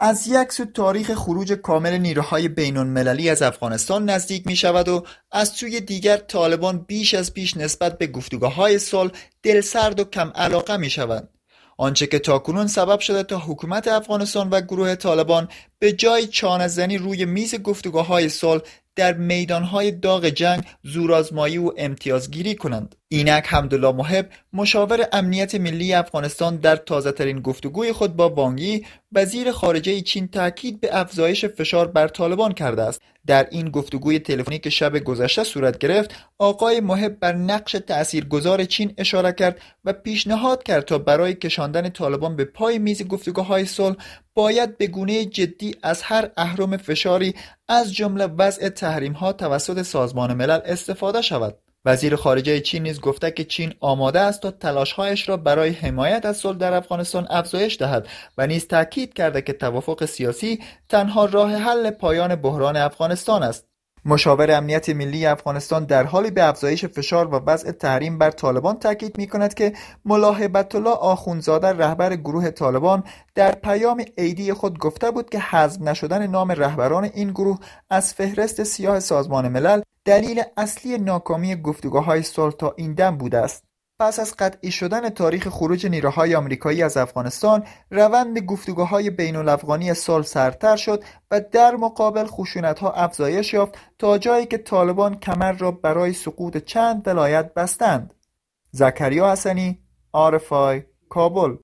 از یک سو تاریخ خروج کامل نیروهای بین‌المللی از افغانستان نزدیک می شود و از سوی دیگر طالبان بیش از پیش نسبت به گفتگوهای صلح دلسرد و کم علاقه می شوند. آنچه که تاکنون سبب شده تا حکومت افغانستان و گروه طالبان به جای چانه‌زنی روی میز گفتگوهای صلح در میدانهای داغ جنگ زورآزمایی و امتیازگیری کنند. اینک حمدالله محب مشاور امنیت ملی افغانستان در تازه‌ترین گفتگوی خود با وانگ یی وزیر خارجه چین تاکید به افزایش فشار بر طالبان کرده است. در این گفتگوی تلفنی که شب گذشته صورت گرفت، آقای محب بر نقش تاثیرگذار چین اشاره کرد و پیشنهاد کرد تا برای کشاندن طالبان به پای میز گفتگوهای صلح باید به گونه جدی از هر اهرم فشاری از جمله وضع تحریم‌ها توسط سازمان ملل استفاده شود. وزیر خارجه چین نیز گفته که چین آماده است تا تلاش‌هایش را برای حمایت از صلح در افغانستان افزایش دهد و نیز تاکید کرده که توافق سیاسی تنها راه حل پایان بحران افغانستان است. مشاور امنیت ملی افغانستان در حالی به افزایش فشار و وضع تحریم بر طالبان تاکید می‌کند که ملا هیبت الله آخوندزاده رهبر گروه طالبان در پیام عیدی خود گفته بود که حذف نشدن نام رهبران این گروه از فهرست سیاه سازمان ملل دلیل اصلی ناکامی گفتگوهای صلح تا این دم بوده است. پس از قطعی شدن تاریخ خروج نیروهای آمریکایی از افغانستان، روند گفتگوهای بین‌الافغانی صلح سردتر شد و در مقابل خشونت‌ها افزایش یافت تا جایی که طالبان کمر را برای سقوط چند ولایت بستند. زکریا حسنی، RFI، کابل.